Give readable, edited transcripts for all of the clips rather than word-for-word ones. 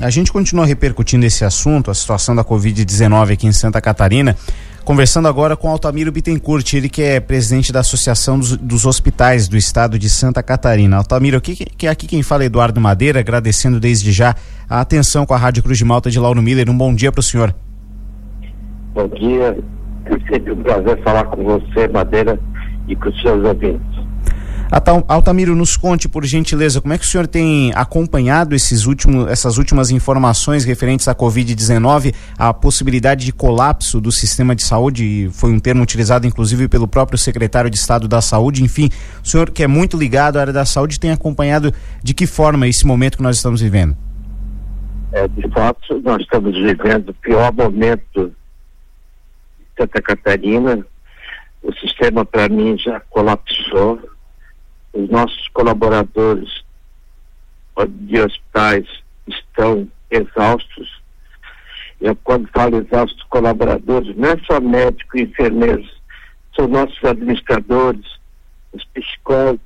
A gente continua repercutindo esse assunto, a situação da Covid-19 aqui em Santa Catarina, conversando agora com Altamiro Bittencourt, ele que é presidente da Associação dos Hospitais do Estado de Santa Catarina. Altamiro, aqui quem fala é Eduardo Madeira, agradecendo desde já a atenção com a Rádio Cruz de Malta de Lauro Miller. Um bom dia para o senhor. Bom dia, é sempre um prazer falar com você, Madeira, e com os seus ouvintes. Altamiro, nos conte, por gentileza, como é que o senhor tem acompanhado essas últimas informações referentes à Covid-19, a possibilidade de colapso do sistema de saúde, foi um termo utilizado inclusive pelo próprio secretário de Estado da Saúde, enfim, o senhor que é muito ligado à área da saúde tem acompanhado de que forma esse momento que nós estamos vivendo? De fato, nós estamos vivendo o pior momento de Santa Catarina, o sistema para mim já colapsou. Os nossos colaboradores de hospitais estão exaustos. Eu, quando falo exaustos colaboradores, não é só médicos e enfermeiros, são nossos administradores, os psicólogos,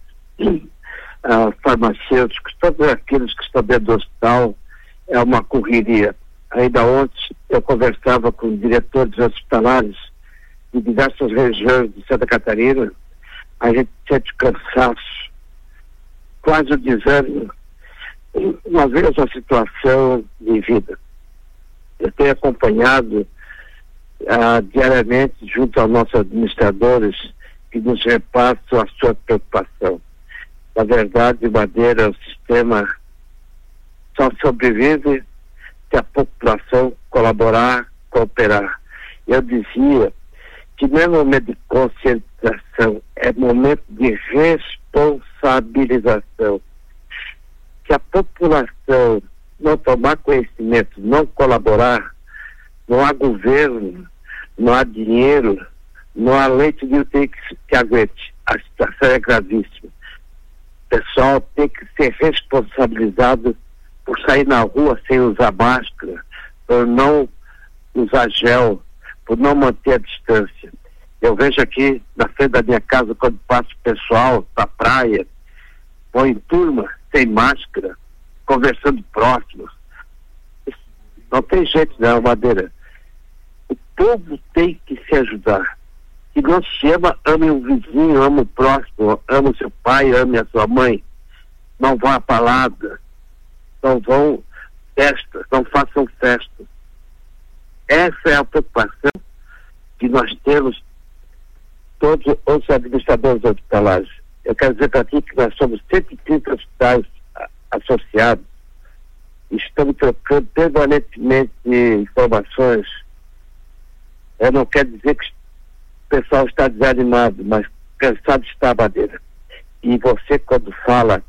farmacêuticos, todos aqueles que estão dentro do hospital. É uma correria. Ainda ontem eu conversava com diretores hospitalares de diversas regiões de Santa Catarina. A gente sente cansaço, quase o desânimo, uma vez a situação de vida. Eu tenho acompanhado diariamente junto aos nossos administradores que nos repassam a sua preocupação. Na verdade, Madeira, o sistema só sobrevive se a população colaborar, cooperar. Eu dizia que não é momento de conscientização, é momento de responsabilização. Se a população não tomar conhecimento, não colaborar, não há governo, não há dinheiro, não há leite de UTI que aguente. A situação é gravíssima. O pessoal tem que ser responsabilizado por sair na rua sem usar máscara, por não usar gel, por não manter a distância. Eu vejo aqui na frente da minha casa, quando passa o pessoal para a praia, vão em turma, sem máscara, conversando próximos. Não tem jeito não, Madeira. O povo tem que se ajudar. Se não se ama, ame o vizinho, ame o próximo, ame o seu pai, ame a sua mãe. Não vão à balada, não vão festas, não façam festas. Essa é a preocupação que nós temos, todos os administradores hospitalares. Eu quero dizer para ti que nós somos 130 hospitais associados, estamos trocando permanentemente informações. Eu não quero dizer que o pessoal está desanimado, mas cansado está, Madeira. E você, quando fala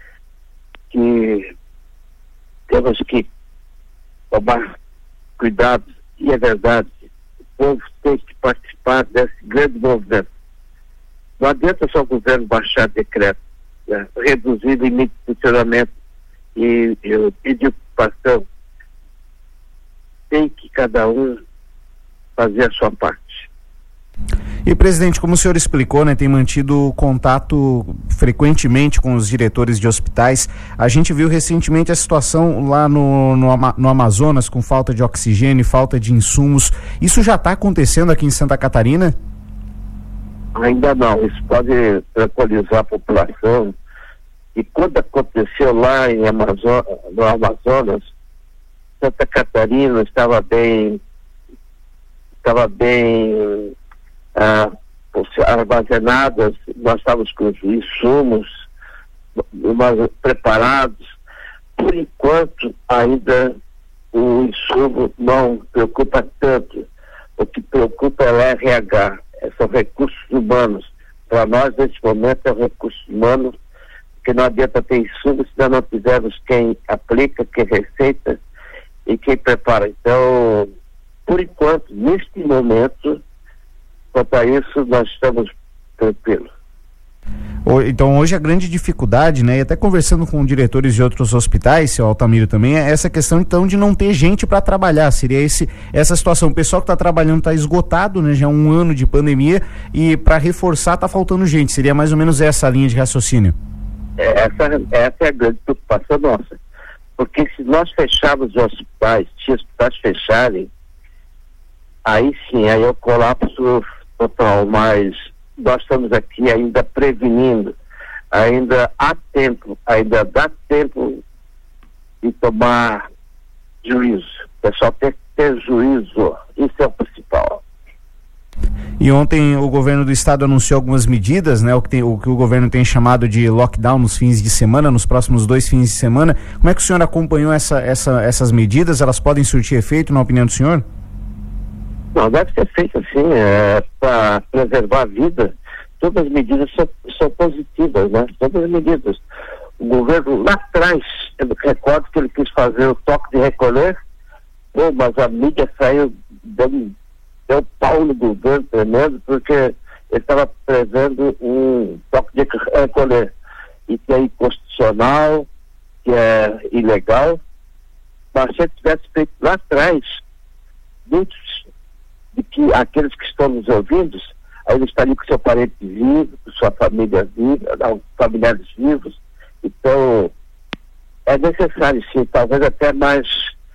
que temos que tomar cuidado, e é verdade, o povo tem que participar desse grande movimento. Não adianta só o governo baixar decreto, né? Reduzir limite de funcionamento e de ocupação. Tem que cada um fazer a sua parte. E, presidente, como o senhor explicou, né, tem mantido contato frequentemente com os diretores de hospitais. A gente viu recentemente a situação lá no Amazonas, com falta de oxigênio, falta de insumos. Isso já está acontecendo aqui em Santa Catarina? Ainda não. Isso pode tranquilizar a população. E quando aconteceu lá no Amazonas, Santa Catarina estava bem armazenadas, nós estávamos com os insumos preparados. Por enquanto, ainda o insumo não preocupa tanto. O que preocupa é o RH, são recursos humanos. Para nós, nesse momento, é o recurso humano, porque não adianta ter insumo se nós não tivermos quem aplica, quem receita e quem prepara. Então, por enquanto, neste momento, quanto a isso, nós estamos tranquilos. Então, hoje a grande dificuldade, né, e até conversando com diretores de outros hospitais, seu Altamiro também, é essa questão, então, de não ter gente para trabalhar. Seria essa situação. O pessoal que está trabalhando está esgotado, né, já há um ano de pandemia, e para reforçar está faltando gente. Seria mais ou menos essa a linha de raciocínio. Essa é a grande preocupação nossa. Porque se nós fecharmos os hospitais, se os hospitais fecharem, aí sim, aí é o colapso total, mas nós estamos aqui ainda prevenindo, ainda há tempo, ainda dá tempo de tomar juízo. O pessoal tem que ter juízo, isso é o principal. E ontem o governo do estado anunciou algumas medidas, né? O que o governo tem chamado de lockdown nos fins de semana, nos próximos 2 fins de semana. Como é que o senhor acompanhou essas medidas? Elas podem surtir efeito, na opinião do senhor? Não, deve ser feito assim, para preservar a vida. Todas as medidas são positivas, né? Todas as medidas. O governo lá atrás, eu recordo que ele quis fazer o toque de recolher, mas a mídia saiu deu pau no governo tremendo, porque ele estava prevendo um toque de recolher, e que é inconstitucional, que é ilegal. Mas se ele tivesse feito lá atrás, muitos de que aqueles que estão nos ouvindo, aí ele estaria com seu parente vivo, com sua família viva, familiares vivos. Então, é necessário sim, talvez até mais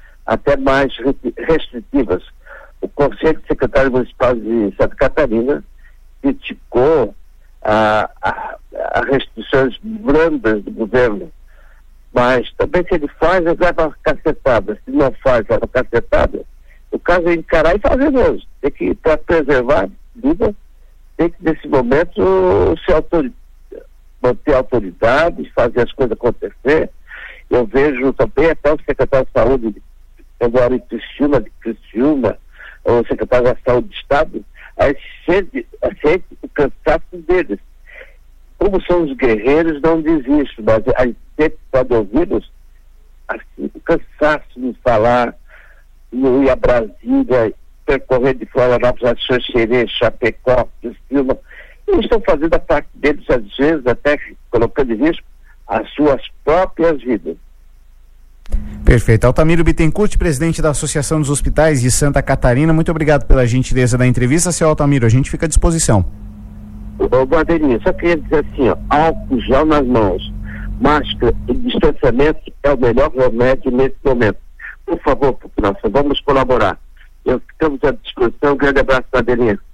restritivas. O Conselho Secretário Municipal de Santa Catarina criticou as restrições brandas do governo, mas também se ele faz, ele leva uma cacetada. Se não faz, leva uma cacetada. O caso é encarar e fazer mesmo. Tem que, para preservar a vida, tem que, nesse momento, manter a autoridade, fazer as coisas acontecer. Eu vejo também até o secretário de Saúde, agora em Criciúma, o secretário da Saúde do Estado, aí sente o cansaço deles. Como são os guerreiros, não desistem, mas a gente sempre pode ouvi-los, assim, o cansaço de falar, não ir a Brasília, percorrer de Florianópolis a Xanxerê, Chapecó, Criciúma. Eles estão fazendo a parte deles, às vezes, até colocando em risco as suas próprias vidas. Perfeito. Altamiro Bittencourt, presidente da Associação dos Hospitais de Santa Catarina, muito obrigado pela gentileza da entrevista. Seu Altamiro, a gente fica à disposição. Ô, Bandeirinha, só queria dizer assim, álcool gel nas mãos, máscara e distanciamento é o melhor remédio nesse momento. Por favor, população, vamos colaborar. Ficamos à disposição. Um grande abraço, Bandeirinha.